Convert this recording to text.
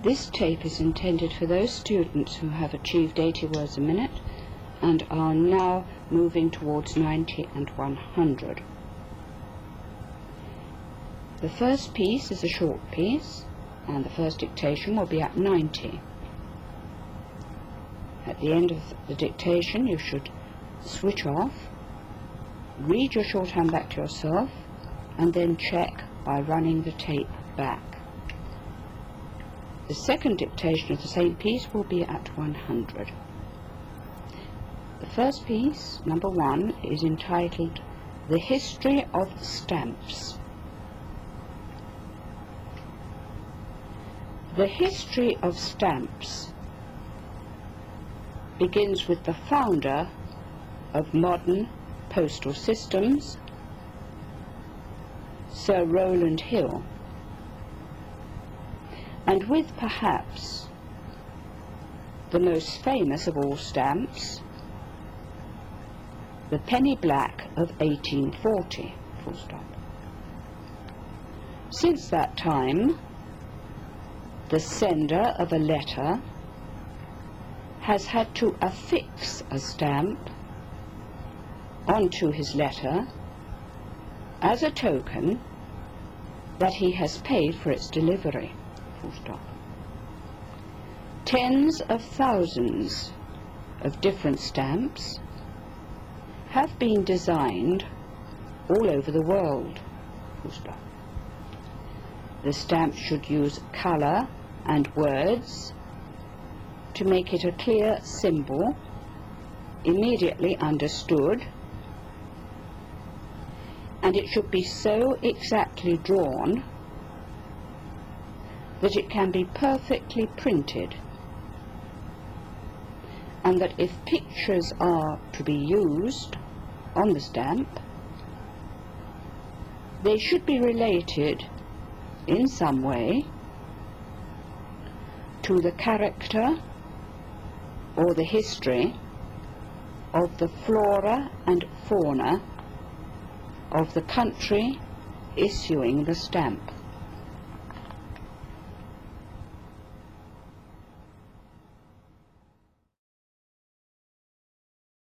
This tape is intended for those students who have achieved 80 words a minute and are now moving towards 90 and 100. The first piece is a short piece, and the first dictation will be at 90. At the end of the dictation you should switch off, read your shorthand back to yourself, and then check by running the tape back. The second dictation of the same piece will be at 100. The first piece, number 1, is entitled The History of Stamps. The history of stamps begins with the founder of modern postal systems, Sir Rowland Hill, and with perhaps the most famous of all stamps, the penny black of 1840, full stop. Since that time, the sender of a letter has had to affix a stamp onto his letter as a token that he has paid for its delivery, full stop. Tens of thousands of different stamps have been designed all over the world, full stop. The stamp should use colour and words to make it a clear symbol, immediately understood, and it should be so exactly drawn that it can be perfectly printed, and that if pictures are to be used on the stamp, they should be related in some way to the character or the history of the flora and fauna of the country issuing the stamp.